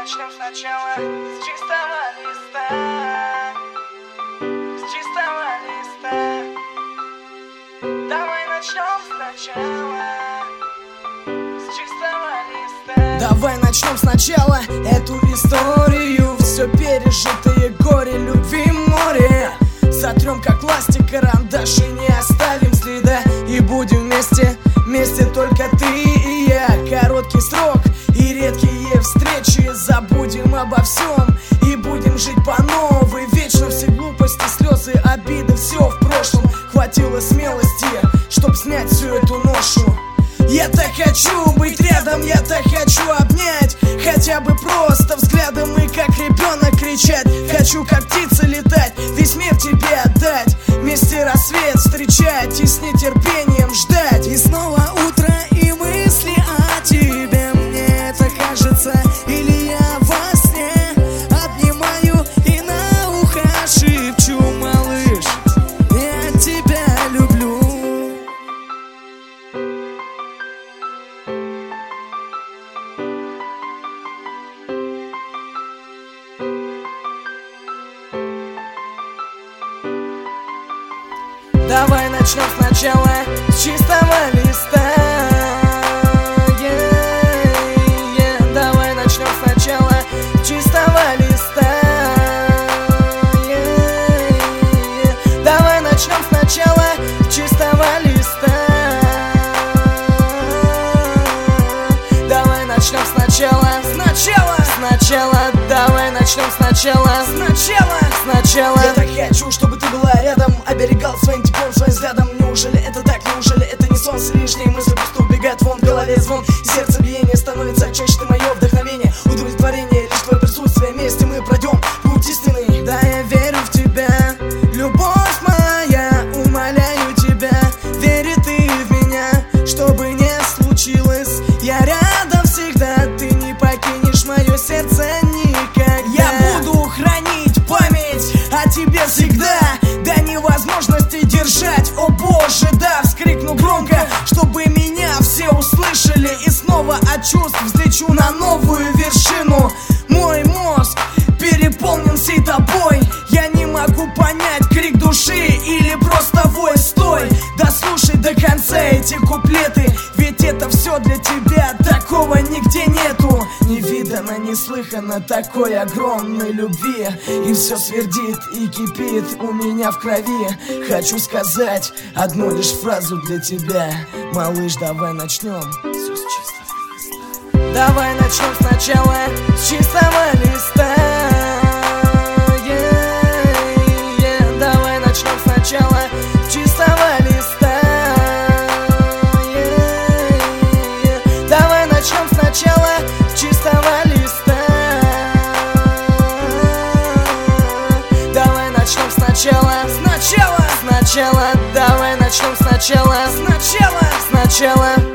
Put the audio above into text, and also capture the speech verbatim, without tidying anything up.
начнем сначала с чистого листа, с чистого листа. Давай начнем сначала с чистого листа. Давай начнем сначала эту историю. Все пережитые горе, любви море. Сотрем как пластик карандаш и не оставим следа. И будем вместе, вместе только ты и я. Короткий срок и редкие встречи. Забудем обо всем и будем жить по новой. Вечно все глупости, слезы, обиды, все в прошлом. Хватило смелости, чтоб снять всю эту ношу. Я так хочу быть рядом, я так хочу обнять. Хотя бы просто взглядом и как ребенок кричать. Хочу как птица летать, весь мир тебе отдать. Вместе рассвет встречать и с нетерпением ждать. И снова утро и мысли о тебе. Мне это кажется, или я во сне. Обнимаю и на ухо шепчу: малыш, я тебя люблю. Давай начнем сначала с чистого листа. Yeah, yeah. Давай начнем сначала с чистого листа. Yeah, yeah. Давай начнем сначала с чистого листа. Давай начнем сначала, сначала, сначала. Давай начнем сначала, сначала, сначала. Я так хочу, чтобы ты была рядом, оберегал своим теплом, своим взглядом. Неужели это так, неужели это не сон? Все лишние мысли просто убегают вон, в голове звон. И сердце биение становится чаще, ты мое вдохновение. Удовлетворение, лишь твое присутствие. Вместе мы пройдем путь истинный. Да, я верю в тебя, любовь моя, умоляю тебя. Верь ты в меня, что бы ни случилось. Я рядом всегда, ты не покинешь мое сердце никогда. Я буду хранить память о тебе всегда, до невозможности держать. О боже, да, вскрикну громко, чтобы меня все услышали. И снова от чувств взлечу на новую вершину. Мой мозг переполнен всей тобой. Я не могу понять, крик души или просто вой. Стой, дослушай до конца эти куплеты, ведь это все для тебя, такого нигде нету. Не видано, не слыхано такой огромной любви. И все свердит и кипит у меня в крови. Хочу сказать одну лишь фразу для тебя: малыш, давай начнем все с чистого листа. Давай начнем сначала с чистого листа. Yeah, yeah. Давай начнем сначала с чистого листа. Yeah, yeah. Давай начнем сначала с чистого листа. Давай начнем сначала, сначала, сначала. Давай начнем сначала, сначала, сначала.